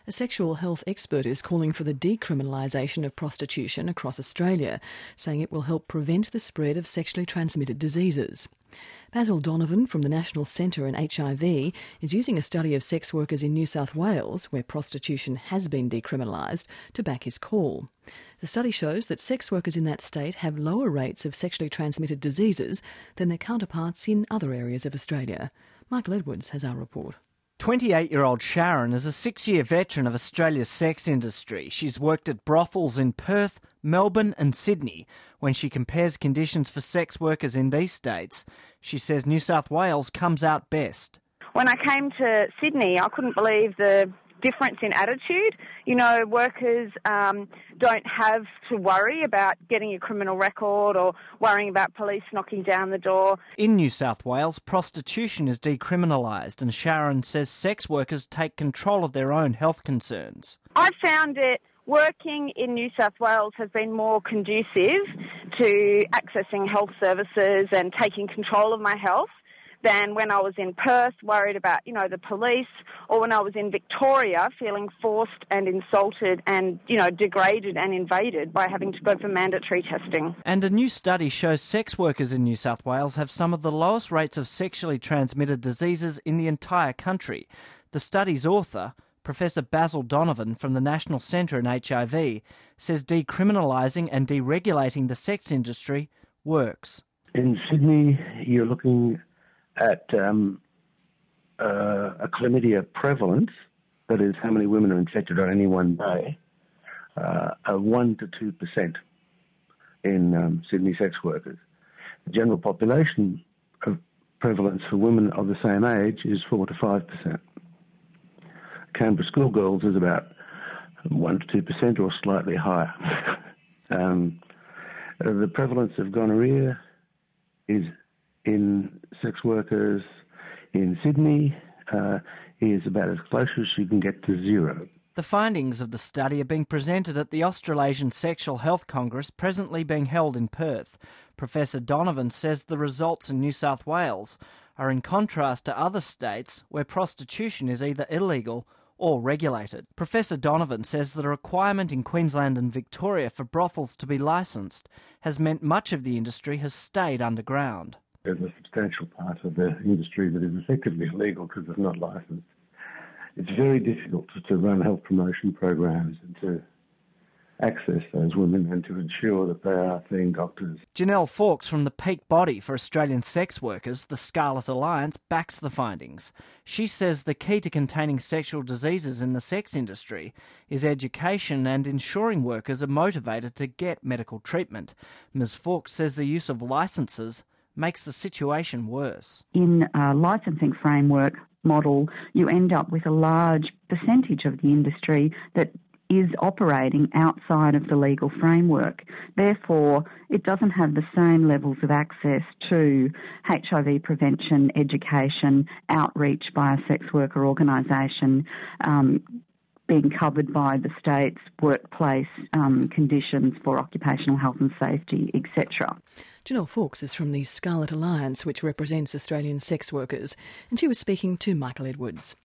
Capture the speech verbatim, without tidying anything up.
A sexual health expert is calling for the decriminalisation of prostitution across Australia, saying it will help prevent the spread of sexually transmitted diseases. Basil Donovan from the National Centre in H I V is using a study of sex workers in New South Wales, where prostitution has been decriminalised, to back his call. The study shows that sex workers in that state have lower rates of sexually transmitted diseases than their counterparts in other areas of Australia. Michael Edwards has our report. twenty-eight-year-old Sharon is a six-year veteran of Australia's sex industry. She's worked at brothels in Perth, Melbourne and Sydney. When she compares conditions for sex workers in these states, she says New South Wales comes out best. When I came to Sydney, I couldn't believe the difference in attitude. You know, workers um, don't have to worry about getting a criminal record or worrying about police knocking down the door. In New South Wales, prostitution is decriminalised, and Sharon says sex workers take control of their own health concerns. I've found it working in New South Wales has been more conducive to accessing health services and taking control of my health than when I was in Perth, worried about, you know, the police, or when I was in Victoria, feeling forced and insulted and, you know, degraded and invaded by having to go for mandatory testing. And a new study shows sex workers in New South Wales have some of the lowest rates of sexually transmitted diseases in the entire country. The study's author, Professor Basil Donovan from the National Centre in H I V, says decriminalising and deregulating the sex industry works. In Sydney, you're looking at um, uh, a chlamydia prevalence, that is how many women are infected on any one day, uh, of one to two percent in um, Sydney sex workers. The general population of prevalence for women of the same age is four to five percent. Canberra schoolgirls is about one to two percent or slightly higher. um, uh, the prevalence of gonorrhoea is in sex workers in Sydney uh, is about as close as you can get to zero. The findings of the study are being presented at the Australasian Sexual Health Congress presently being held in Perth. Professor Donovan says the results in New South Wales are in contrast to other states where prostitution is either illegal or regulated. Professor Donovan says the requirement in Queensland and Victoria for brothels to be licensed has meant much of the industry has stayed underground. There's a substantial part of the industry that is effectively illegal because it's not licensed. It's very difficult to, to run health promotion programs and to access those women and to ensure that they are seeing doctors. Janelle Fawkes from the Peak Body for Australian Sex Workers, the Scarlet Alliance, backs the findings. She says the key to containing sexual diseases in the sex industry is education and ensuring workers are motivated to get medical treatment. Miz Fawkes says the use of licences makes the situation worse. In a licensing framework model, you end up with a large percentage of the industry that is operating outside of the legal framework. Therefore, it doesn't have the same levels of access to H I V prevention, education, outreach by a sex worker organisation, um, being covered by the state's workplace um, conditions for occupational health and safety, et cetera. Janelle Fawkes is from the Scarlet Alliance, which represents Australian sex workers, and she was speaking to Michael Edwards.